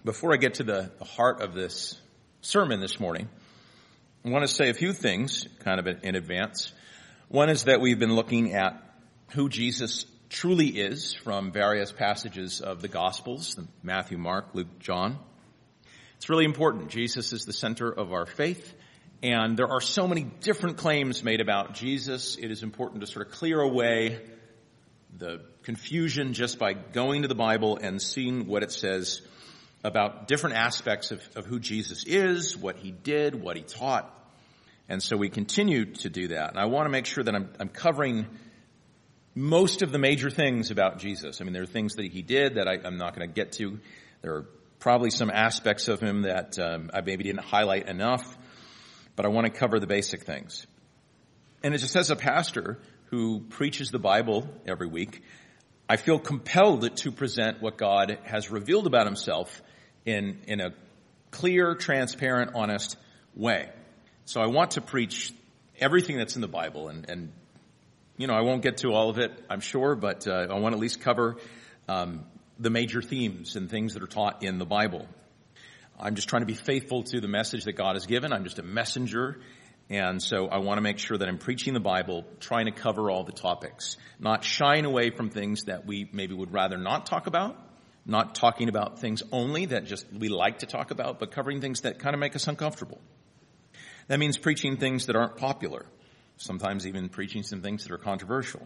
Before I get to the heart of this sermon this morning, I want to say a few things kind of in advance. One is that we've been looking at who Jesus truly is from various passages of the Gospels, Matthew, Mark, Luke, John. It's really important. Jesus is the center of our faith, and there are so many different claims made about Jesus. It is important to sort of clear away the confusion just by going to the Bible and seeing what it says about different aspects of who Jesus is, what he did, what he taught. And so we continue to do that. And I want to make sure that I'm covering most of the major things about Jesus. I mean, there are things that he did that I'm not going to get to. There are probably some aspects of him that I maybe didn't highlight enough, but I want to cover the basic things. And just as a pastor who preaches the Bible every week, I feel compelled to present what God has revealed about himself in a clear, transparent, honest way. So I want to preach everything that's in the Bible, and you know, I won't get to all of it, I'm sure, but I want to at least cover the major themes and things that are taught in the Bible. I'm just trying to be faithful to the message that God has given. I'm just a messenger, and so I want to make sure that I'm preaching the Bible, trying to cover all the topics, not shying away from things that we maybe would rather not talk about, not talking about things only that just we like to talk about, but covering things that kind of make us uncomfortable. That means preaching things that aren't popular, sometimes even preaching some things that are controversial,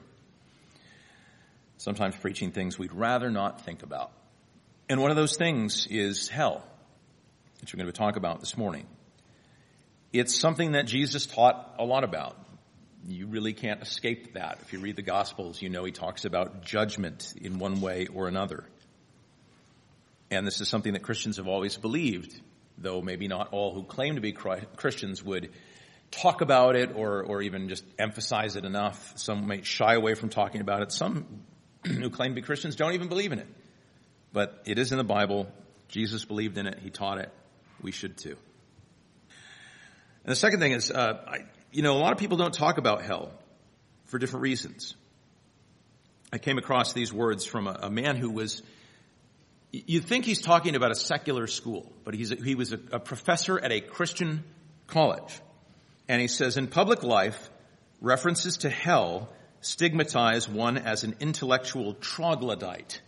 sometimes preaching things we'd rather not think about. And one of those things is hell, which we're going to talk about this morning. It's something that Jesus taught a lot about. You really can't escape that. If you read the Gospels, you know he talks about judgment in one way or another. And this is something that Christians have always believed, though maybe not all who claim to be Christians would talk about it or even just emphasize it enough. Some may shy away from talking about it. Some who claim to be Christians don't even believe in it. But it is in the Bible. Jesus believed in it. He taught it. We should too. And the second thing is, a lot of people don't talk about hell for different reasons. I came across these words from a man who was, you'd think he's talking about a secular school, but he was a professor at a Christian college. And he says, in public life, references to hell stigmatize one as an intellectual troglodyte.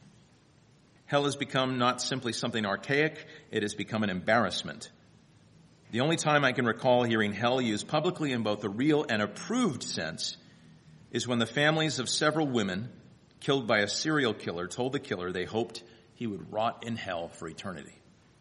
Hell has become not simply something archaic, it has become an embarrassment. The only time I can recall hearing hell used publicly in both the real and approved sense is when the families of several women killed by a serial killer told the killer they hoped he would rot in hell for eternity.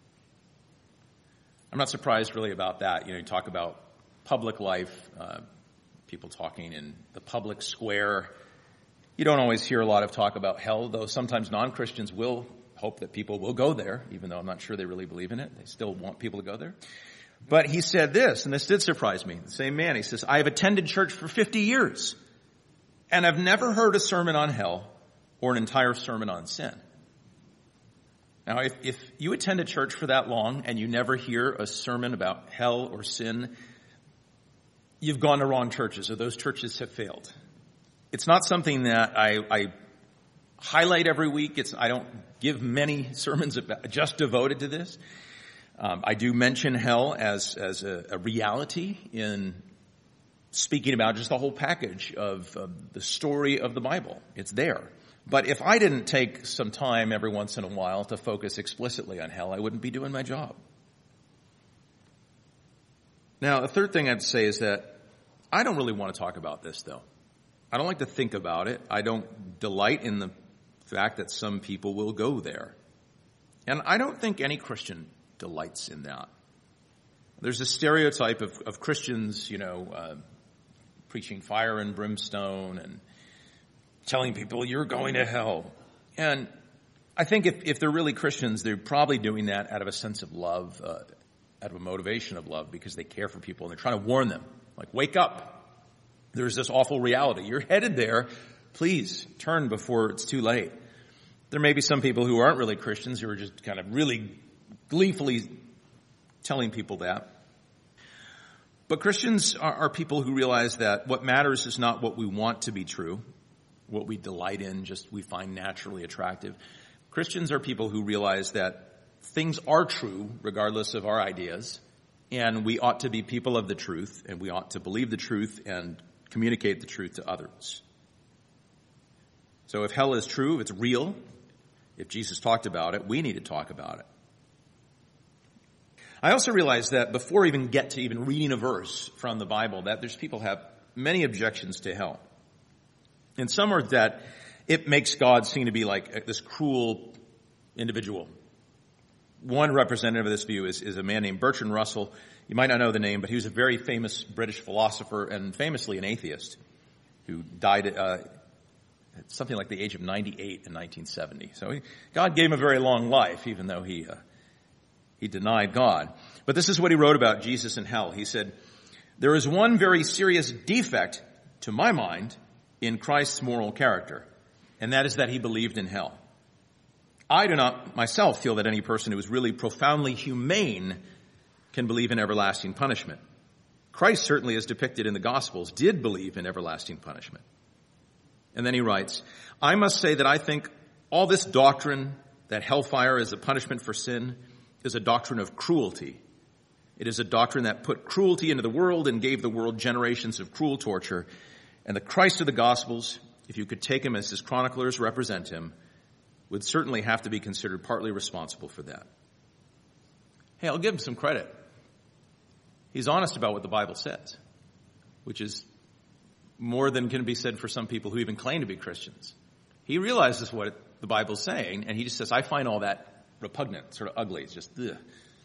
I'm not surprised really about that. You talk about public life, people talking in the public square. You don't always hear a lot of talk about hell, though sometimes non-Christians will hope that people will go there, even though I'm not sure they really believe in it. They still want people to go there. But he said this, and this did surprise me. The same man, he says, I have attended church for 50 years, and I've never heard a sermon on hell or an entire sermon on sin. Now, if you attend a church for that long and you never hear a sermon about hell or sin, you've gone to wrong churches, or those churches have failed. It's not something that I highlight every week. I don't give many sermons just devoted to this. I do mention hell as a reality in speaking about just the whole package of the story of the Bible. It's there. But if I didn't take some time every once in a while to focus explicitly on hell, I wouldn't be doing my job. Now, the third thing I'd say is that I don't really want to talk about this, though. I don't like to think about it. I don't delight in the fact that some people will go there. And I don't think any Christian delights in that. There's a stereotype of Christians, preaching fire and brimstone and telling people you're going to hell. And I think if they're really Christians, they're probably doing that out of a sense of love, out of a motivation of love, because they care for people and they're trying to warn them, like, wake up. There's this awful reality. You're headed there. Please turn before it's too late. There may be some people who aren't really Christians who are just kind of really gleefully telling people that. But Christians are people who realize that what matters is not what we want to be true, what we delight in, just we find naturally attractive. Christians are people who realize that things are true regardless of our ideas, and we ought to be people of the truth, and we ought to believe the truth and communicate the truth to others. So if hell is true, if it's real, if Jesus talked about it, we need to talk about it. I also realize that before I even get to even reading a verse from the Bible, that there's people have many objections to hell. And some are that it makes God seem to be like this cruel individual. One representative of this view is a man named Bertrand Russell. You might not know the name, but he was a very famous British philosopher and famously an atheist who died at something like the age of 98 in 1970. So God gave him a very long life, even though he denied God. But this is what he wrote about Jesus and hell. He said, "There is one very serious defect, to my mind, in Christ's moral character, and that is that he believed in hell. I do not myself feel that any person who is really profoundly humane can believe in everlasting punishment. Christ, certainly as depicted in the Gospels, did believe in everlasting punishment." And then he writes, "I must say that I think all this doctrine that hellfire is a punishment for sin is a doctrine of cruelty. It is a doctrine that put cruelty into the world and gave the world generations of cruel torture. And the Christ of the Gospels, if you could take him as his chroniclers represent him, would certainly have to be considered partly responsible for that." Hey, I'll give him some credit. He's honest about what the Bible says, which is more than can be said for some people who even claim to be Christians. He realizes what the Bible's saying, and he just says, I find all that repugnant, sort of ugly. It's just, ugh.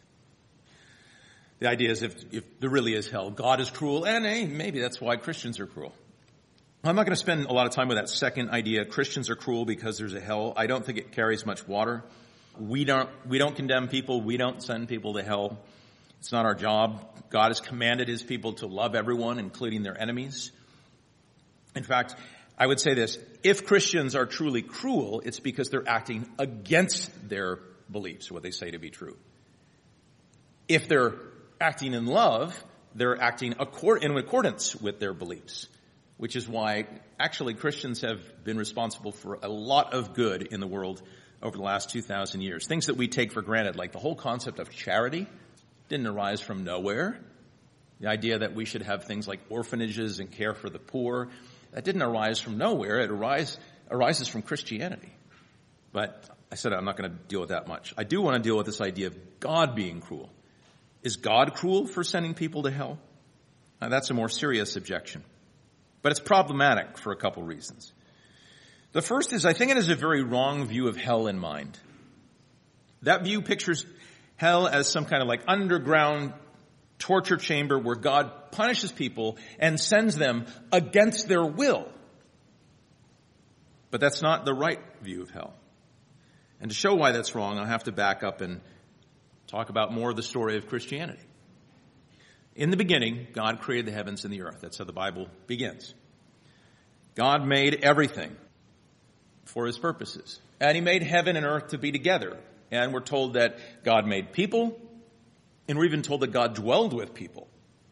The idea is if there really is hell, God is cruel, and hey, maybe that's why Christians are cruel. I'm not going to spend a lot of time with that second idea, Christians are cruel because there's a hell. I don't think it carries much water. We don't condemn people. We don't send people to hell. It's not our job. God has commanded his people to love everyone, including their enemies. In fact, I would say this, if Christians are truly cruel, it's because they're acting against their beliefs, what they say to be true. If they're acting in love, they're acting in accordance with their beliefs, which is why actually Christians have been responsible for a lot of good in the world over the last 2,000 years. Things that we take for granted, like the whole concept of charity, didn't arise from nowhere. The idea that we should have things like orphanages and care for the poor, that didn't arise from nowhere. It arises from Christianity. But I said I'm not going to deal with that much. I do want to deal with this idea of God being cruel. Is God cruel for sending people to hell? Now, that's a more serious objection. But it's problematic for a couple reasons. The first is I think it is a very wrong view of hell in mind. That view pictures hell as some kind of like underground torture chamber where God punishes people and sends them against their will. But that's not the right view of hell. And to show why that's wrong, I'll have to back up and talk about more of the story of Christianity. In the beginning, God created the heavens and the earth. That's how the Bible begins. God made everything for his purposes. And he made heaven and earth to be together. And we're told that God made people, and we're even told that God dwelled with people.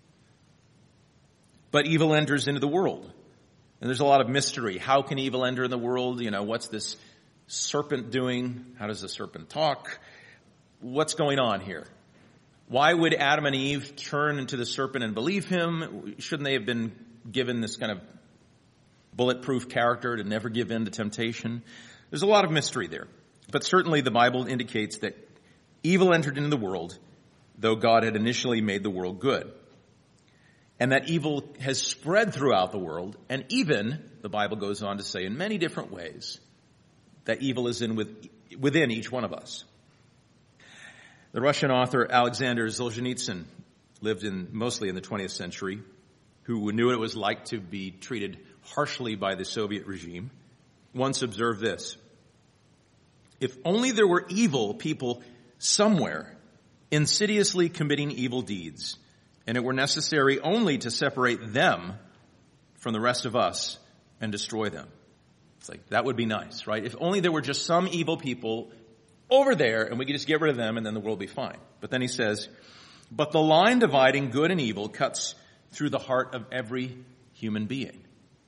But evil enters into the world. And there's a lot of mystery. How can evil enter in the world? What's this serpent doing? How does the serpent talk? What's going on here? Why would Adam and Eve turn into the serpent and believe him? Shouldn't they have been given this kind of bulletproof character to never give in to temptation? There's a lot of mystery there. But certainly the Bible indicates that evil entered into the world, though God had initially made the world good. And that evil has spread throughout the world, and even, the Bible goes on to say in many different ways, that evil is within each one of us. The Russian author Alexander Solzhenitsyn lived mostly in the 20th century, who knew what it was like to be treated harshly by the Soviet regime, once observed this: if only there were evil people somewhere insidiously committing evil deeds, and it were necessary only to separate them from the rest of us and destroy them. It's like, that would be nice, right? If only there were just some evil people over there and we could just get rid of them and then the world would be fine. But then he says, but the line dividing good and evil cuts through the heart of every human being.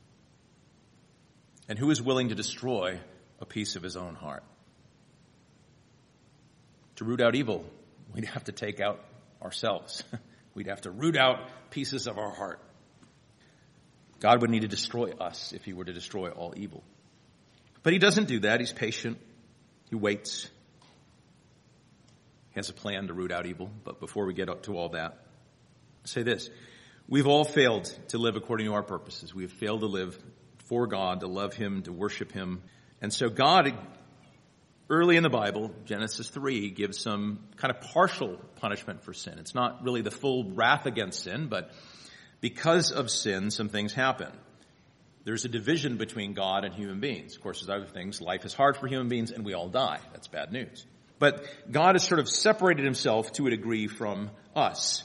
And who is willing to destroy a piece of his own heart? To root out evil, we'd have to take out ourselves. We'd have to root out pieces of our heart. God would need to destroy us if he were to destroy all evil. But he doesn't do that. He's patient. He waits. He has a plan to root out evil. But before we get up to all that, I'll say this. We've all failed to live according to our purposes. We have failed to live for God, to love him, to worship him. And so God, early in the Bible, Genesis 3, gives some kind of partial punishment for sin. It's not really the full wrath against sin, but because of sin, some things happen. There's a division between God and human beings. Of course, there's other things. Life is hard for human beings, and we all die. That's bad news. But God has sort of separated himself to a degree from us.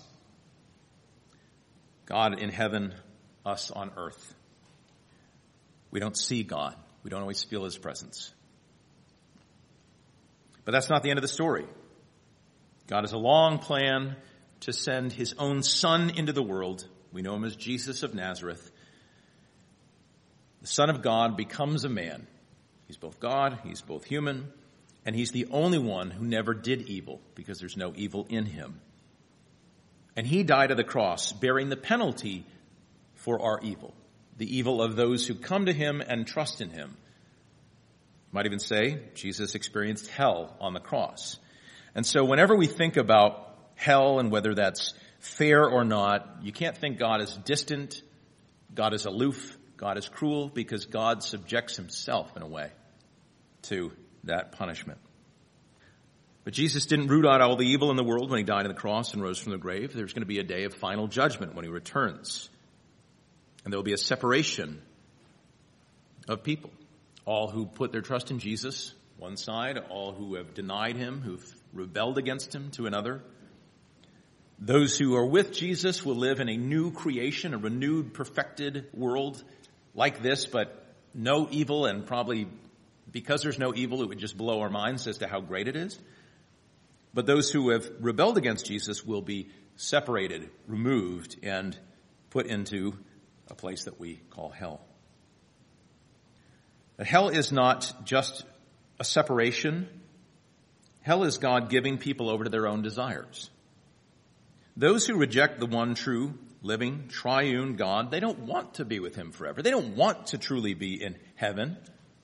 God in heaven, us on earth. We don't see God. We don't always feel his presence. But that's not the end of the story. God has a long plan to send his own Son into the world. We know him as Jesus of Nazareth. The Son of God becomes a man. He's both God, he's both human, and he's the only one who never did evil because there's no evil in him. And he died on the cross, bearing the penalty for our evil, the evil of those who come to him and trust in him. Might even say Jesus experienced hell on the cross. And so whenever we think about hell and whether that's fair or not, you can't think God is distant, God is aloof, God is cruel, because God subjects himself in a way to that punishment. But Jesus didn't root out all the evil in the world when he died on the cross and rose from the grave. There's going to be a day of final judgment when he returns. And there will be a separation of people. All who put their trust in Jesus, one side, all who have denied him, who've rebelled against him, to another. Those who are with Jesus will live in a new creation, a renewed, perfected world like this, but no evil, and probably because there's no evil, it would just blow our minds as to how great it is. But those who have rebelled against Jesus will be separated, removed, and put into a place that we call hell. But hell is not just a separation. Hell is God giving people over to their own desires. Those who reject the one true, living, triune God, they don't want to be with him forever. They don't want to truly be in heaven.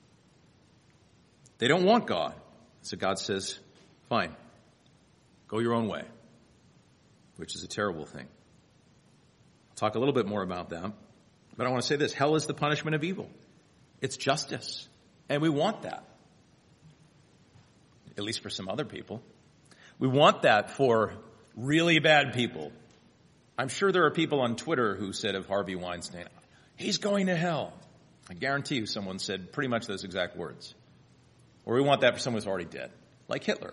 They don't want God. So God says, fine, go your own way, which is a terrible thing. I'll talk a little bit more about that. But I want to say this. Hell is the punishment of evil. It's justice. And we want that. At least for some other people. We want that for really bad people. I'm sure there are people on Twitter who said of Harvey Weinstein, he's going to hell. I guarantee you someone said pretty much those exact words. Or we want that for someone who's already dead. Like Hitler.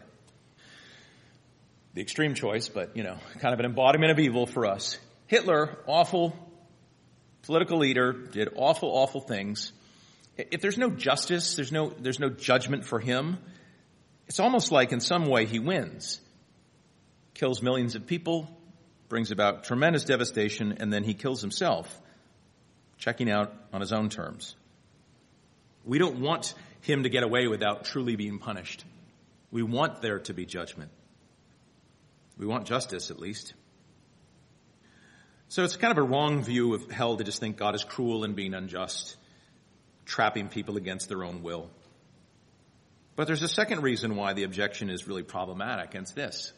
The extreme choice, but, kind of an embodiment of evil for us. Hitler, awful political leader, did awful, awful things. If there's no justice, there's no judgment for him, it's almost like in some way he wins. Kills millions of people, brings about tremendous devastation, and then he kills himself, checking out on his own terms. We don't want him to get away without truly being punished. We want there to be judgment. We want justice, at least. So it's kind of a wrong view of hell to just think God is cruel and being unjust, trapping people against their own will. But there's a second reason why the objection is really problematic, and it's this.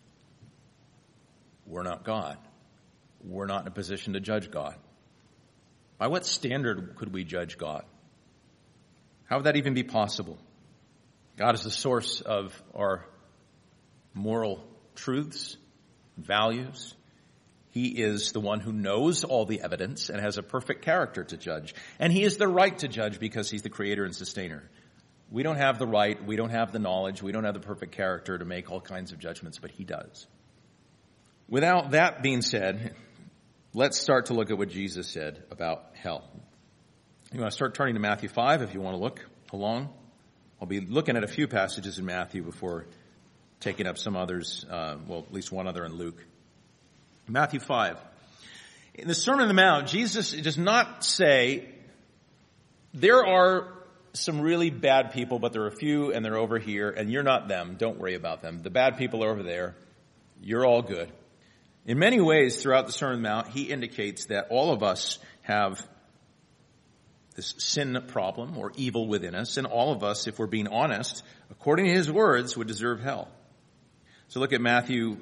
We're not God. We're not in a position to judge God. By what standard could we judge God? How would that even be possible? God is the source of our moral truths, values. He is the one who knows all the evidence and has a perfect character to judge. And he has the right to judge because he's the creator and sustainer. We don't have the right, we don't have the knowledge, we don't have the perfect character to make all kinds of judgments, but he does. Without that being said, let's start to look at what Jesus said about hell. You want to start turning to Matthew 5 if you want to look along. I'll be looking at a few passages in Matthew before taking up some others, at least one other in Luke. Matthew 5. In the Sermon on the Mount, Jesus does not say, there are some really bad people, but there are a few and they're over here and you're not them. Don't worry about them. The bad people are over there. You're all good. In many ways throughout the Sermon on the Mount, he indicates that all of us have this sin problem or evil within us, and all of us, if we're being honest, according to his words, would deserve hell. So look at Matthew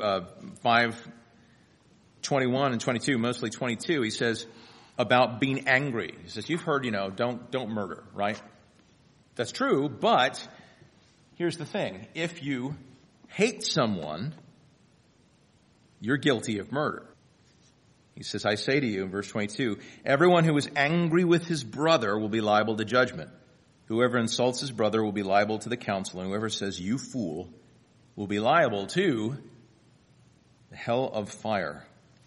5:21 and 22, mostly 22. He says about being angry. He says, you've heard, don't murder, right? That's true, but here's the thing. If you hate someone, you're guilty of murder. He says, I say to you in verse 22, everyone who is angry with his brother will be liable to judgment. Whoever insults his brother will be liable to the council, and whoever says, you fool, will be liable to the hell of fire.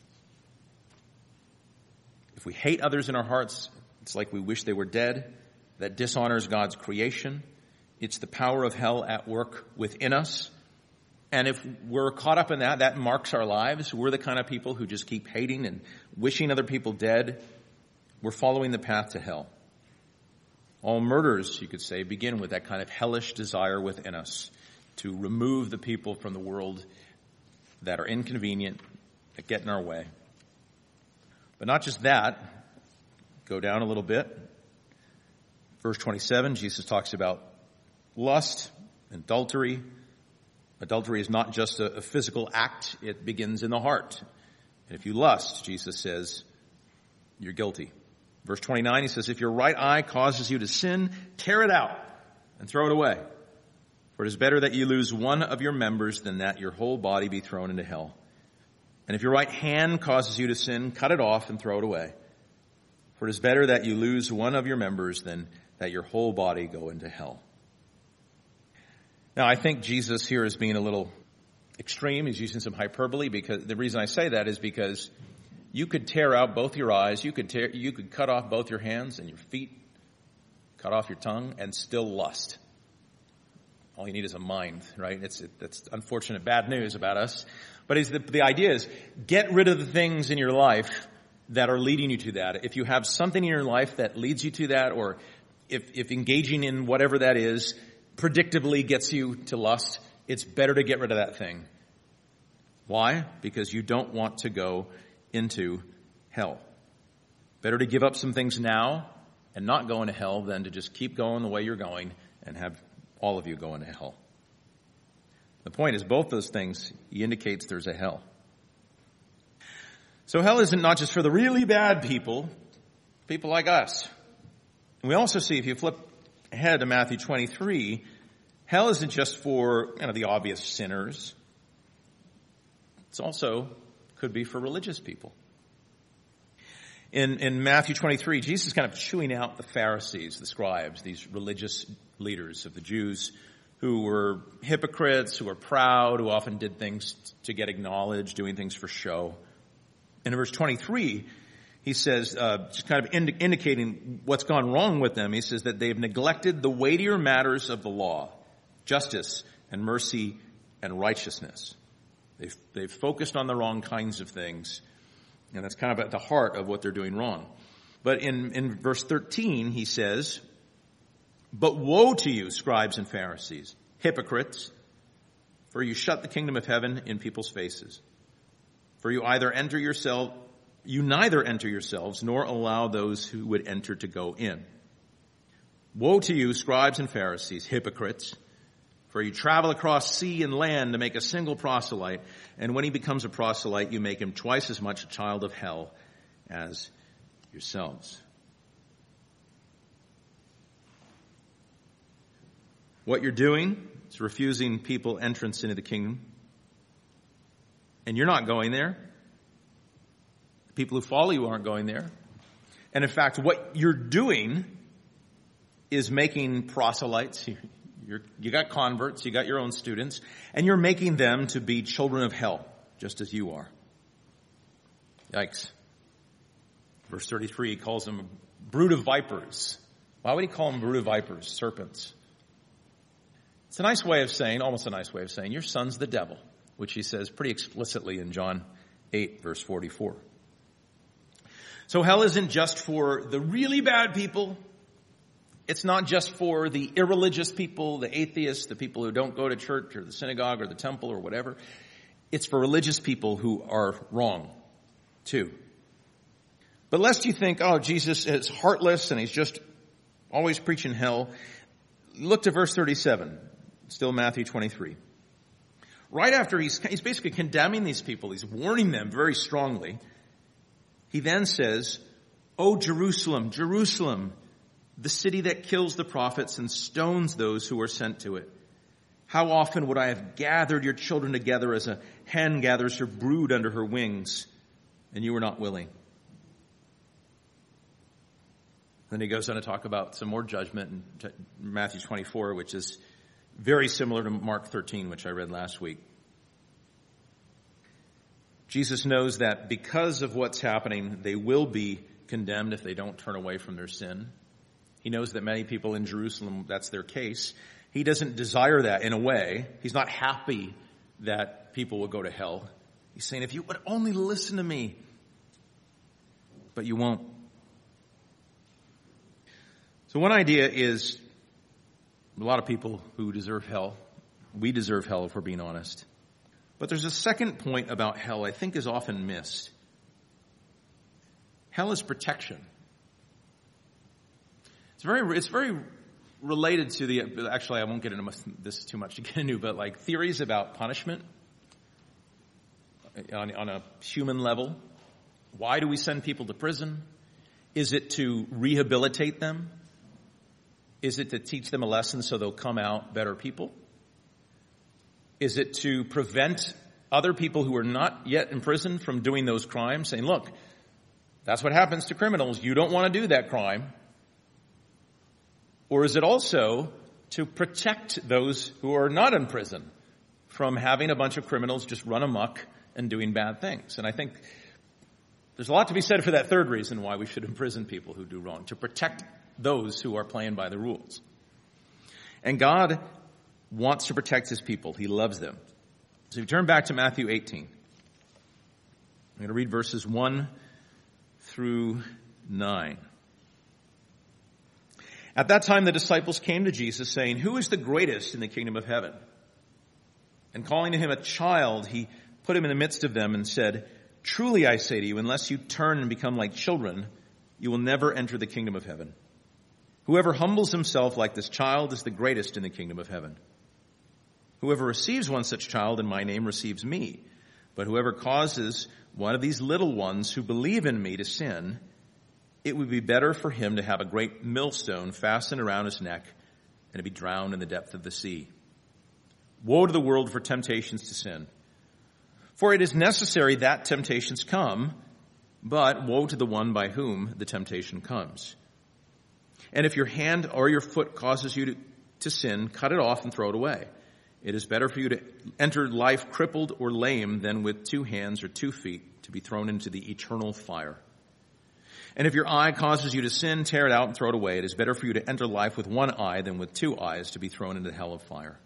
If we hate others in our hearts, it's like we wish they were dead. That dishonors God's creation. It's the power of hell at work within us. And if we're caught up in that, that marks our lives. We're the kind of people who just keep hating and wishing other people dead. We're following the path to hell. All murders, you could say, begin with that kind of hellish desire within us to remove the people from the world that are inconvenient, that get in our way. But not just that. Go down a little bit. Verse 27, Jesus talks about lust, adultery. Adultery is not just a physical act. It begins in the heart. And if you lust, Jesus says, you're guilty. Verse 29, he says, if your right eye causes you to sin, tear it out and throw it away. For it is better that you lose one of your members than that your whole body be thrown into hell. And if your right hand causes you to sin, cut it off and throw it away. For it is better that you lose one of your members than that your whole body go into hell. Now, I think Jesus here is being a little extreme. He's using some hyperbole, because the reason I say that is because you could tear out both your eyes, you could cut off both your hands and your feet, cut off your tongue, and still lust. All you need is a mind, right? That's unfortunate bad news about us. But the idea is, get rid of the things in your life that are leading you to that. If you have something in your life that leads you to that, or if engaging in whatever that is predictably gets you to lust, it's better to get rid of that thing. Why? Because you don't want to go into hell. Better to give up some things now and not go into hell than to just keep going the way you're going and have all of you go into hell. The point is, both those things, he indicates there's a hell. So hell isn't not just for the really bad people like us. And we also see, if you flip ahead to Matthew 23, hell isn't just for the obvious sinners. It's also could be for religious people. In Matthew 23, Jesus is kind of chewing out the Pharisees, the scribes, these religious leaders of the Jews who were hypocrites, who were proud, who often did things to get acknowledged, doing things for show. And in verse 23, he says, just kind of indicating what's gone wrong with them, he says that they've neglected the weightier matters of the law, justice and mercy and righteousness. They've focused on the wrong kinds of things, and that's kind of at the heart of what they're doing wrong. But in verse 13, he says, but woe to you, scribes and Pharisees, hypocrites, for you shut the kingdom of heaven in people's faces. For you neither enter yourselves, nor allow those who would enter to go in. Woe to you, scribes and Pharisees, hypocrites, for you travel across sea and land to make a single proselyte, and when he becomes a proselyte, you make him twice as much a child of hell as yourselves. What you're doing is refusing people entrance into the kingdom. And you're not going there. The people who follow you aren't going there. And in fact, what you're doing is making proselytes. You got converts, you got your own students, and you're making them to be children of hell, just as you are. Yikes. Verse 33, he calls them a brood of vipers. Why would he call them brood of vipers, serpents? It's a nice way of saying, almost a nice way of saying, your son's the devil, which he says pretty explicitly in John 8, verse 44. So hell isn't just for the really bad people. It's not just for the irreligious people, the atheists, the people who don't go to church or the synagogue or the temple or whatever. It's for religious people who are wrong, too. But lest you think, oh, Jesus is heartless and he's just always preaching hell, look to verse 37, still Matthew 23. Right after he's basically condemning these people, he's warning them very strongly. He then says, "O Jerusalem, Jerusalem, the city that kills the prophets and stones those who are sent to it. How often would I have gathered your children together as a hen gathers her brood under her wings, and you were not willing." Then he goes on to talk about some more judgment in Matthew 24, which is very similar to Mark 13, which I read last week. Jesus knows that because of what's happening, they will be condemned if they don't turn away from their sin. He knows that many people in Jerusalem, that's their case. He doesn't desire that in a way. He's not happy that people will go to hell. He's saying, if you would only listen to me, but you won't. So one idea is a lot of people who deserve hell. We deserve hell if we're being honest. But there's a second point about hell I think is often missed. Hell is protection. It's very related to actually I won't get into this too much to get into, but like theories about punishment on a human level. Why do we send people to prison? Is it to rehabilitate them? Is it to teach them a lesson so they'll come out better people? Is it to prevent other people who are not yet in prison from doing those crimes, saying, look, that's what happens to criminals. You don't want to do that crime. Or is it also to protect those who are not in prison from having a bunch of criminals just run amok and doing bad things? And I think there's a lot to be said for that third reason why we should imprison people who do wrong, to protect those who are playing by the rules. And God wants to protect his people. He loves them. So if you turn back to Matthew 18, I'm going to read verses 1 through 9. At that time, the disciples came to Jesus saying, "Who is the greatest in the kingdom of heaven?" And calling to him a child, he put him in the midst of them and said, "Truly I say to you, unless you turn and become like children, you will never enter the kingdom of heaven. Whoever humbles himself like this child is the greatest in the kingdom of heaven. Whoever receives one such child in my name receives me. But whoever causes one of these little ones who believe in me to sin, it would be better for him to have a great millstone fastened around his neck and to be drowned in the depth of the sea. Woe to the world for temptations to sin. For it is necessary that temptations come, but woe to the one by whom the temptation comes. And if your hand or your foot causes you to sin, cut it off and throw it away. It is better for you to enter life crippled or lame than with 2 hands or 2 feet to be thrown into the eternal fire. And if your eye causes you to sin, tear it out and throw it away. It is better for you to enter life with 1 eye than with 2 eyes to be thrown into the hell of fire."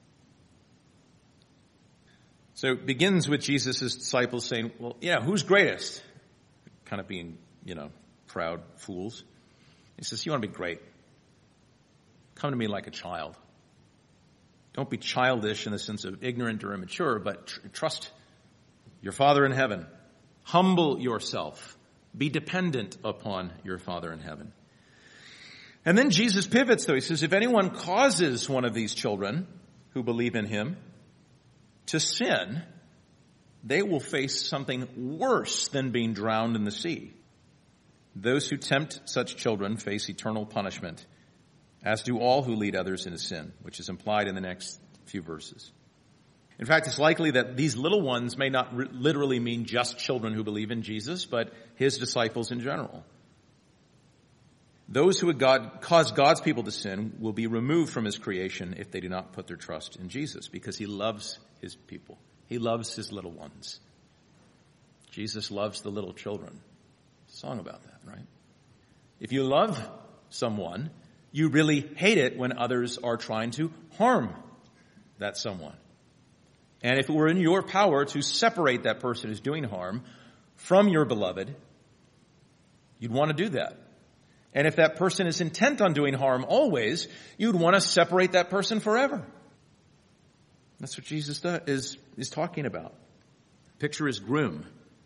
So it begins with Jesus' disciples saying, well, yeah, who's greatest? Kind of being, proud fools. He says, you want to be great? Come to me like a child. Don't be childish in the sense of ignorant or immature, but trust your Father in heaven. Humble yourself. Be dependent upon your Father in heaven. And then Jesus pivots, though. He says, if anyone causes one of these children who believe in him to sin, they will face something worse than being drowned in the sea. Those who tempt such children face eternal punishment, as do all who lead others into sin, which is implied in the next few verses. In fact, it's likely that these little ones may not literally mean just children who believe in Jesus, but his disciples in general. Those who would cause God's people to sin will be removed from his creation if they do not put their trust in Jesus, because he loves his people. He loves his little ones. Jesus loves the little children. Song about that, right? If you love someone, you really hate it when others are trying to harm that someone. And if it were in your power to separate that person who's doing harm from your beloved, you'd want to do that. And if that person is intent on doing harm always, you'd want to separate that person forever. That's what Jesus is talking about. Picture his groom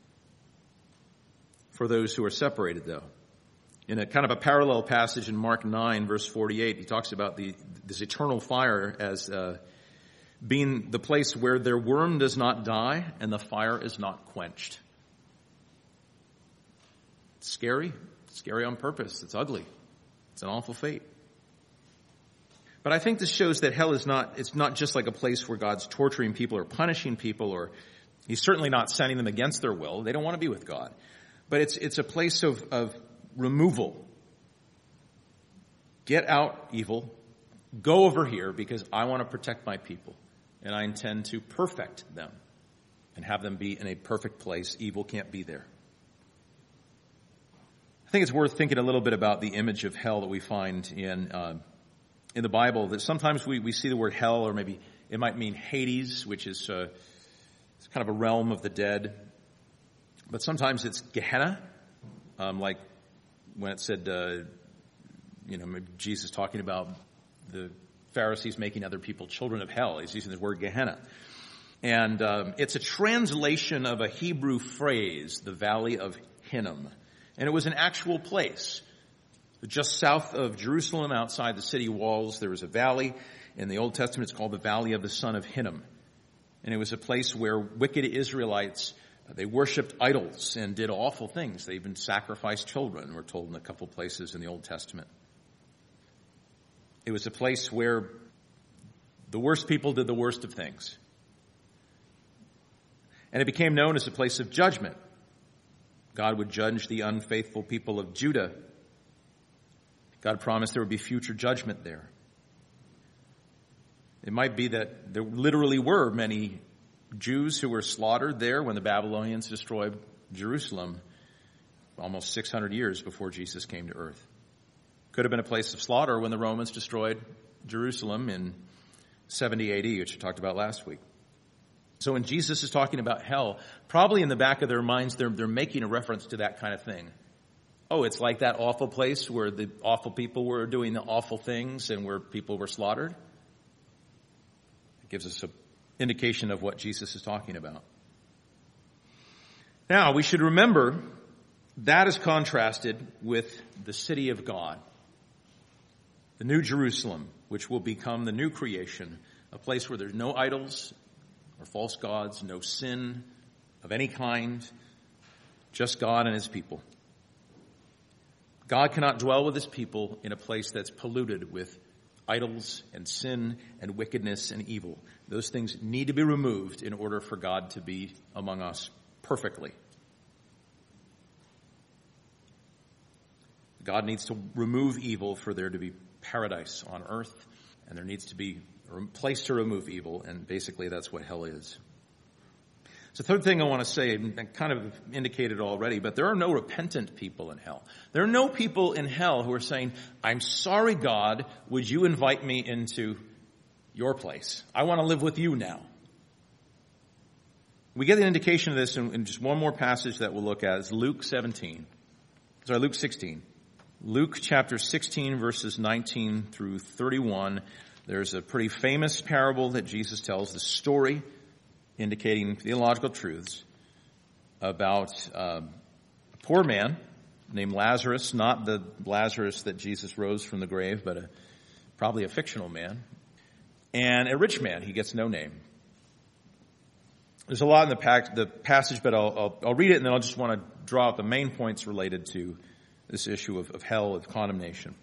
for those who are separated, though. In a kind of a parallel passage in Mark 9, verse 48, he talks about this eternal fire as being the place where their worm does not die and the fire is not quenched. It's scary. It's scary on purpose. It's ugly. It's an awful fate. But I think this shows that hell it's not just like a place where God's torturing people or punishing people, or he's certainly not sending them against their will. They don't want to be with God. But it's a place of removal. Get out, evil. Go over here because I want to protect my people. And I intend to perfect them and have them be in a perfect place. Evil can't be there. I think it's worth thinking a little bit about the image of hell that we find in the Bible. That sometimes we see the word hell, or maybe it might mean Hades, which is it's kind of a realm of the dead. But sometimes it's Gehenna, like when it said, maybe Jesus talking about the Pharisees making other people children of hell. He's using the word Gehenna. And it's a translation of a Hebrew phrase, the Valley of Hinnom. And it was an actual place. Just south of Jerusalem, outside the city walls, there was a valley. In the Old Testament, it's called the Valley of the Son of Hinnom. And it was a place where wicked Israelites, they worshipped idols and did awful things. They even sacrificed children, we're told in a couple places in the Old Testament. It was a place where the worst people did the worst of things. And it became known as a place of judgment. God would judge the unfaithful people of Judah. God promised there would be future judgment there. It might be that there literally were many Jews who were slaughtered there when the Babylonians destroyed Jerusalem almost 600 years before Jesus came to earth. Could have been a place of slaughter when the Romans destroyed Jerusalem in 70 AD, which we talked about last week. So when Jesus is talking about hell, probably in the back of their minds, they're making a reference to that kind of thing. Oh, it's like that awful place where the awful people were doing the awful things and where people were slaughtered. It gives us an indication of what Jesus is talking about. Now, we should remember that is contrasted with the city of God, the New Jerusalem, which will become the new creation, a place where there's no idols or false gods, no sin of any kind, just God and his people. God cannot dwell with his people in a place that's polluted with idols and sin and wickedness and evil. Those things need to be removed in order for God to be among us perfectly. God needs to remove evil for there to be paradise on earth, and there needs to be a place to remove evil, and basically that's what hell is. So the third thing I want to say, I kind of indicated already, but there are no repentant people in hell. There are no people in hell who are saying, I'm sorry, God, would you invite me into your place? I want to live with you now. We get an indication of this in just one more passage that we'll look at. It's Luke 16. Luke chapter 16, verses 19 through 31. There's a pretty famous parable that Jesus tells, the story indicating theological truths about a poor man named Lazarus, not the Lazarus that Jesus rose from the grave, but probably a fictional man, and a rich man. He gets no name. There's a lot in the passage, but I'll read it, and then I'll just want to draw out the main points related to this issue of hell, of condemnation.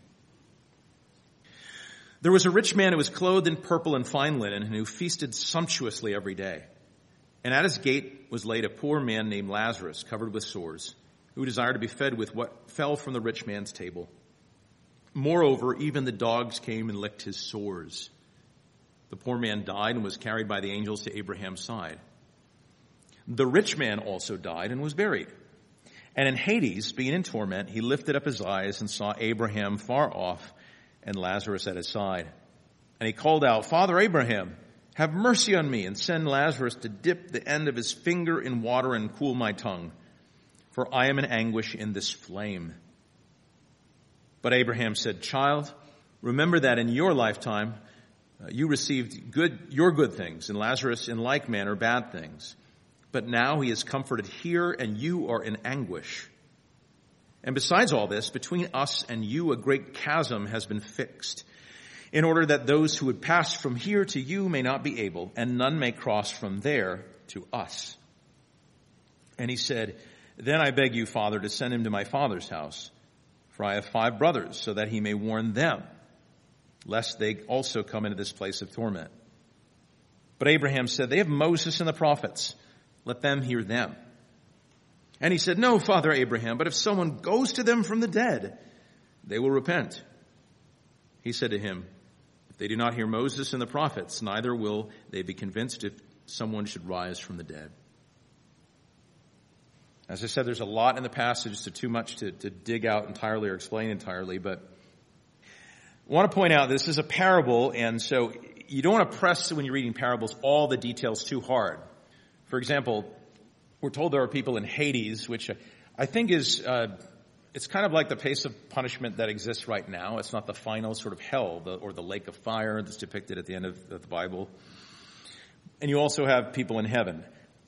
There was a rich man who was clothed in purple and fine linen, and who feasted sumptuously every day. And at his gate was laid a poor man named Lazarus, covered with sores, who desired to be fed with what fell from the rich man's table. Moreover, even the dogs came and licked his sores. The poor man died and was carried by the angels to Abraham's side. The rich man also died and was buried. And in Hades, being in torment, he lifted up his eyes and saw Abraham far off and Lazarus at his side. And he called out, Father Abraham, have mercy on me, and send Lazarus to dip the end of his finger in water and cool my tongue, for I am in anguish in this flame. But Abraham said, "Child, remember that in your lifetime you received your good things, and Lazarus in like manner bad things. But now he is comforted here, and you are in anguish. And besides all this, between us and you a great chasm has been fixed, in order that those who would pass from here to you may not be able, and none may cross from there to us." And he said, "Then I beg you, Father, to send him to my father's house, for I have 5 brothers, so that he may warn them, lest they also come into this place of torment." But Abraham said, "They have Moses and the prophets. Let them hear them." And he said, "No, Father Abraham, but if someone goes to them from the dead, they will repent." He said to him, "If they do not hear Moses and the prophets, neither will they be convinced if someone should rise from the dead." As I said, there's a lot in the passage, so too much to dig out entirely or explain entirely, but I want to point out this is a parable, and so you don't want to press, when you're reading parables, all the details too hard. For example, we're told there are people in Hades, which I think is, it's kind of like the place of punishment that exists right now. It's not the final sort of hell or the lake of fire that's depicted at the end of the Bible. And you also have people in heaven.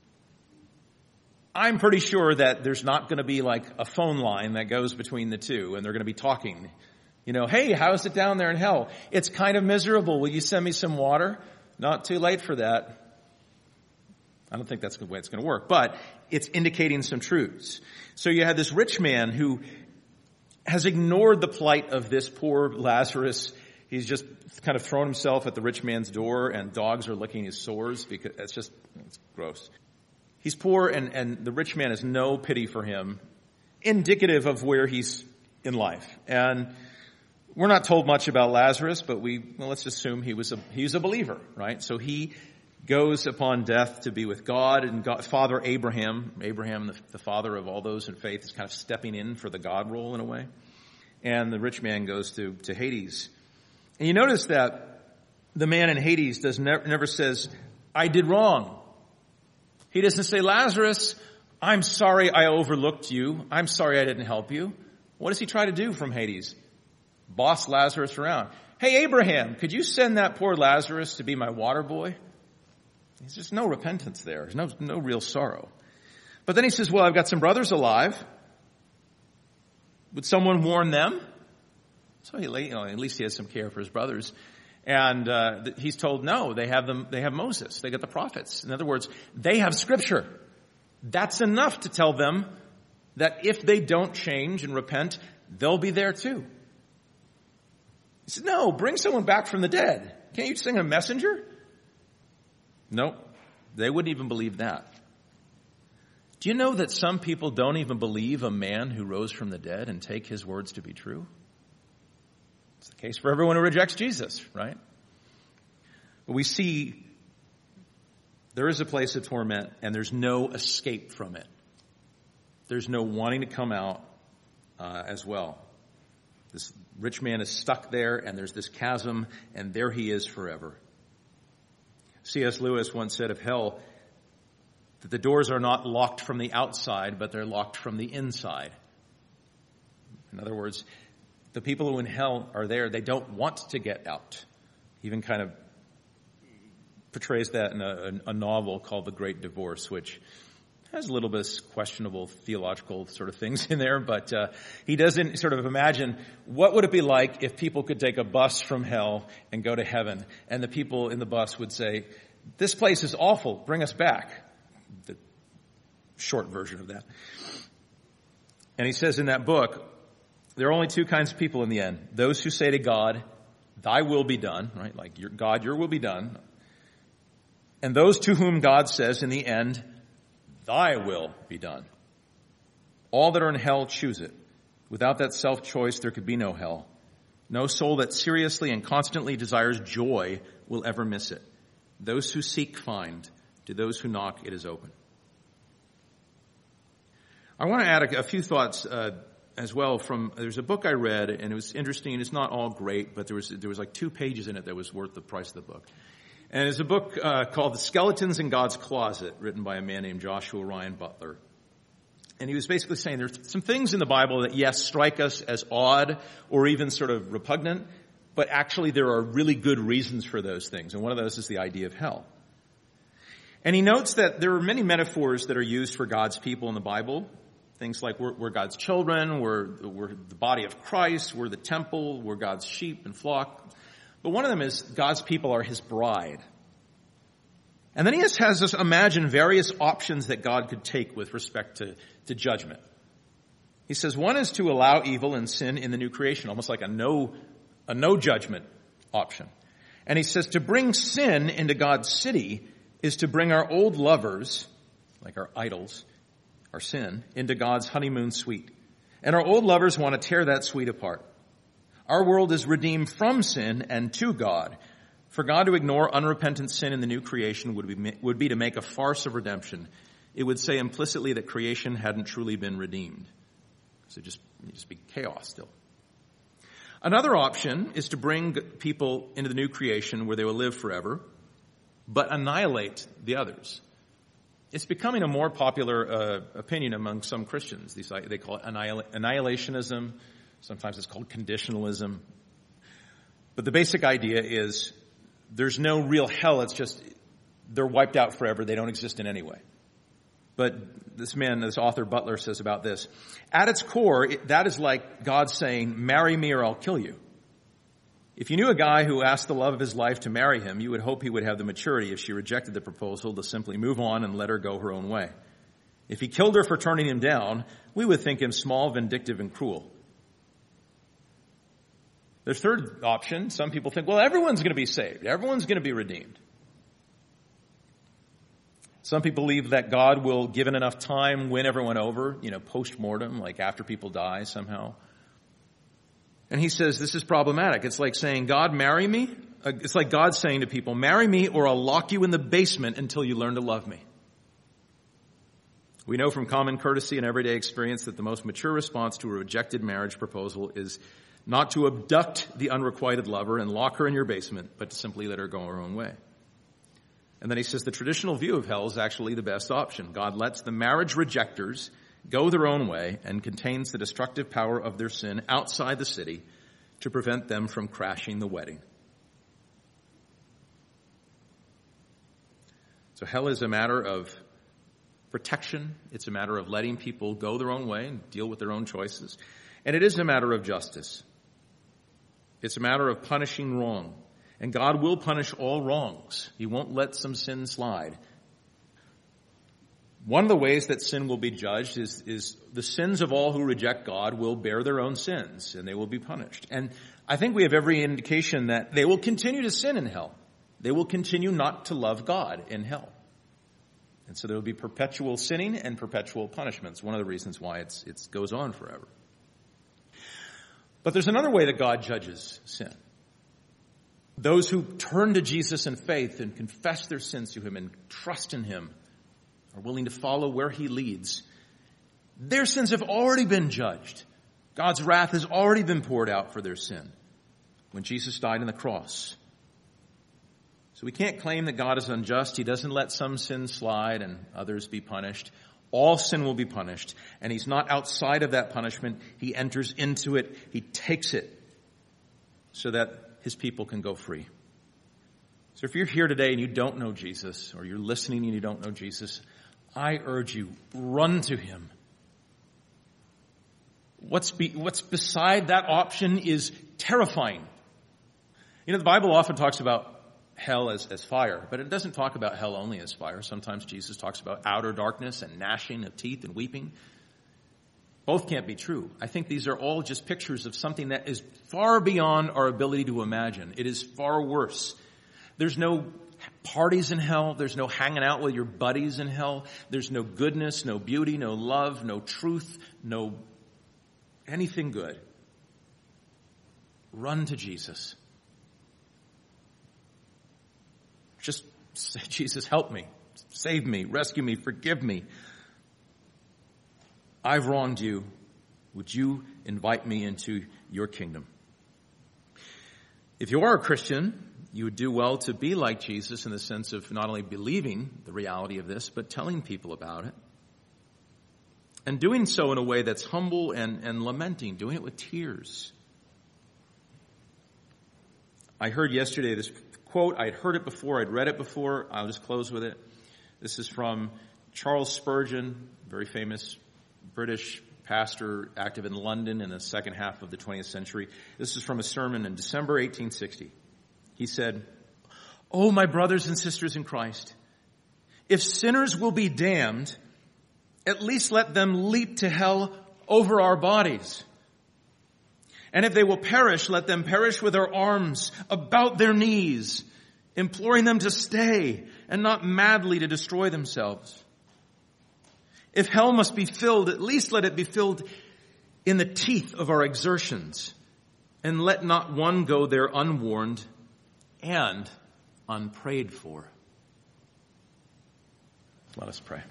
I'm pretty sure that there's not going to be like a phone line that goes between the two, and they're going to be talking. You know, "Hey, how's it down there in hell? It's kind of miserable. Will you send me some water?" Not too late for that. I don't think that's the way it's going to work, but it's indicating some truths. So you had this rich man who has ignored the plight of this poor Lazarus. He's just kind of thrown himself at the rich man's door, and dogs are licking his sores because it's gross. He's poor, and the rich man has no pity for him, indicative of where he's in life. And we're not told much about Lazarus, but let's assume he's a believer, right? So he goes upon death to be with God, and Father Abraham, the father of all those in faith, is kind of stepping in for the God role in a way. And the rich man goes to Hades. And you notice that the man in Hades never says, "I did wrong." He doesn't say, "Lazarus, I'm sorry I overlooked you. I'm sorry I didn't help you." What does he try to do from Hades? Boss Lazarus around. "Hey, Abraham, could you send that poor Lazarus to be my water boy?" There's just no repentance there. There's no real sorrow. But then he says, "Well, I've got some brothers alive. Would someone warn them?" So at least he has some care for his brothers. And he's told, no, they have Moses. They got the prophets. In other words, they have Scripture. That's enough to tell them that if they don't change and repent, they'll be there too. He said, "No, bring someone back from the dead. Can't you send a messenger?" No, they wouldn't even believe that. Do you know that some people don't even believe a man who rose from the dead and take his words to be true? It's the case for everyone who rejects Jesus, right? But we see there is a place of torment, and there's no escape from it. There's no wanting to come out as well. This rich man is stuck there, and there's this chasm, and there he is forever. C.S. Lewis once said of hell that the doors are not locked from the outside, but they're locked from the inside. In other words, the people who in hell are there, they don't want to get out. He even kind of portrays that in a novel called The Great Divorce, which has a little bit of questionable theological sort of things in there, but he doesn't sort of imagine what would it be like if people could take a bus from hell and go to heaven, and the people in the bus would say, "This place is awful, bring us back." The short version of that. And he says in that book, there are only 2 kinds of people in the end. Those who say to God, "Thy will be done," right? Like, God, your will be done. And those to whom God says in the end, "Thy will be done." All that are in hell choose it. Without that self-choice, there could be no hell. No soul that seriously and constantly desires joy will ever miss it. Those who seek find. To those who knock, it is open. I want to add a few thoughts as well there's a book I read, and it was interesting. It's not all great, but there was like 2 pages in it that was worth the price of the book. And it's a book called The Skeletons in God's Closet, written by a man named Joshua Ryan Butler. And he was basically saying there's some things in the Bible that, yes, strike us as odd or even sort of repugnant, but actually there are really good reasons for those things. And one of those is the idea of hell. And he notes that there are many metaphors that are used for God's people in the Bible. Things like we're God's children, we're the body of Christ, we're the temple, we're God's sheep and flock. But one of them is God's people are his bride. And then he has us imagine various options that God could take with respect to judgment. He says one is to allow evil and sin in the new creation, almost like a no judgment option. And he says to bring sin into God's city is to bring our old lovers, like our idols, our sin, into God's honeymoon suite. And our old lovers want to tear that suite apart. Our world is redeemed from sin and to God. For God to ignore unrepentant sin in the new creation would be to make a farce of redemption. It would say implicitly that creation hadn't truly been redeemed. So it'd just be chaos still. Another option is to bring people into the new creation where they will live forever, but annihilate the others. It's becoming a more popular opinion among some Christians. They call it annihilationism. Sometimes it's called conditionalism. But the basic idea is there's no real hell. It's just they're wiped out forever. They don't exist in any way. But this author Butler says about this, at its core, that is like God saying, marry me or I'll kill you. If you knew a guy who asked the love of his life to marry him, you would hope he would have the maturity if she rejected the proposal to simply move on and let her go her own way. If he killed her for turning him down, we would think him small, vindictive, and cruel. The third option, some people think, well, everyone's going to be saved. Everyone's going to be redeemed. Some people believe that God will, given enough time, win everyone over, post-mortem, like after people die somehow. And he says this is problematic. It's like saying, God, marry me. It's like God saying to people, marry me or I'll lock you in the basement until you learn to love me. We know from common courtesy and everyday experience that the most mature response to a rejected marriage proposal is not to abduct the unrequited lover and lock her in your basement, but to simply let her go her own way. And then he says the traditional view of hell is actually the best option. God lets the marriage rejectors go their own way and contains the destructive power of their sin outside the city to prevent them from crashing the wedding. So hell is a matter of protection. It's a matter of letting people go their own way and deal with their own choices. And it is a matter of justice. It's a matter of punishing wrong. And God will punish all wrongs. He won't let some sin slide. One of the ways that sin will be judged is the sins of all who reject God will bear their own sins, and they will be punished. And I think we have every indication that they will continue to sin in hell. They will continue not to love God in hell. And so there will be perpetual sinning and perpetual punishments. One of the reasons why it goes on forever. But there's another way that God judges sin. Those who turn to Jesus in faith and confess their sins to him and trust in him are willing to follow where he leads. Their sins have already been judged. God's wrath has already been poured out for their sin when Jesus died on the cross. So we can't claim that God is unjust. He doesn't let some sins slide and others be punished. All sin will be punished. And he's not outside of that punishment. He enters into it. He takes it so that his people can go free. So if you're here today and you don't know Jesus, or you're listening and you don't know Jesus, I urge you, run to him. What's beside that option is terrifying. The Bible often talks about hell as fire, but it doesn't talk about hell only as fire. Sometimes Jesus talks about outer darkness and gnashing of teeth and weeping. Both can't be true. I think these are all just pictures of something that is far beyond our ability to imagine. It is far worse. There's no parties in hell. There's no hanging out with your buddies in hell. There's no goodness, no beauty, no love, no truth, no anything good. Run to Jesus. Just say, Jesus, help me, save me, rescue me, forgive me. I've wronged you. Would you invite me into your kingdom? If you are a Christian, you would do well to be like Jesus in the sense of not only believing the reality of this, but telling people about it. And doing so in a way that's humble and lamenting, doing it with tears. I heard yesterday this quote. I'd heard it before. I'd read it before. I'll just close with it. This is from Charles Spurgeon, very famous British pastor active in London in the second half of the 20th century. This is from a sermon in December 1860. He said, "Oh, my brothers and sisters in Christ, if sinners will be damned, at least let them leap to hell over our bodies. And if they will perish, let them perish with their arms about their knees, imploring them to stay and not madly to destroy themselves. If hell must be filled, at least let it be filled in the teeth of our exertions, and let not one go there unwarned and unprayed for." Let us pray.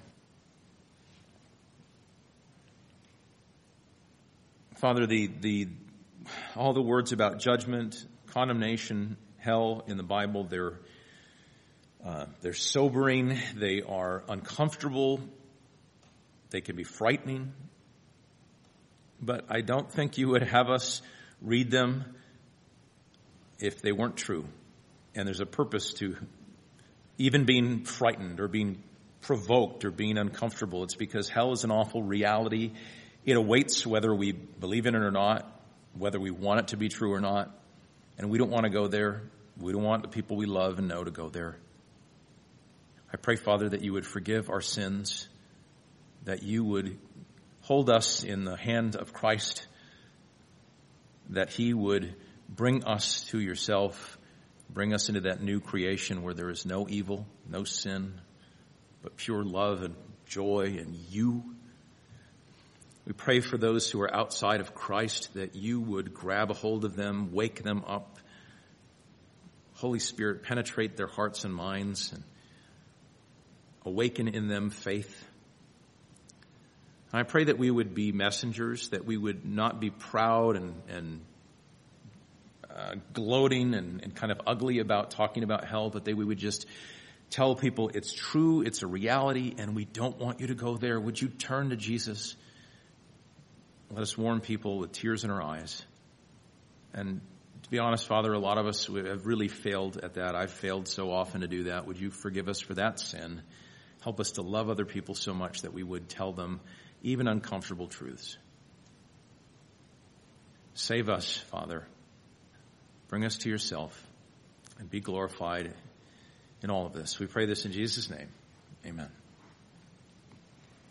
Father, all the words about judgment, condemnation, hell in the Bible, they're sobering, they are uncomfortable, they can be frightening. But I don't think you would have us read them if they weren't true. And there's a purpose to even being frightened or being provoked or being uncomfortable. It's because hell is an awful reality. It awaits whether we believe in it or not, whether we want it to be true or not. And we don't want to go there. We don't want the people we love and know to go there. I pray, Father, that you would forgive our sins, that you would hold us in the hand of Christ, that he would bring us to yourself, bring us into that new creation where there is no evil, no sin, but pure love and joy and you. We pray for those who are outside of Christ, that you would grab a hold of them, wake them up. Holy Spirit, penetrate their hearts and minds and awaken in them faith. I pray that we would be messengers, that we would not be proud and gloating and kind of ugly about talking about hell, but that we would just tell people it's true, it's a reality, and we don't want you to go there. Would you turn to Jesus? Let us warn people with tears in our eyes. And to be honest, Father, a lot of us have really failed at that. I've failed so often to do that. Would you forgive us for that sin? Help us to love other people so much that we would tell them even uncomfortable truths. Save us, Father. Bring us to yourself and be glorified in all of this. We pray this in Jesus' name. Amen.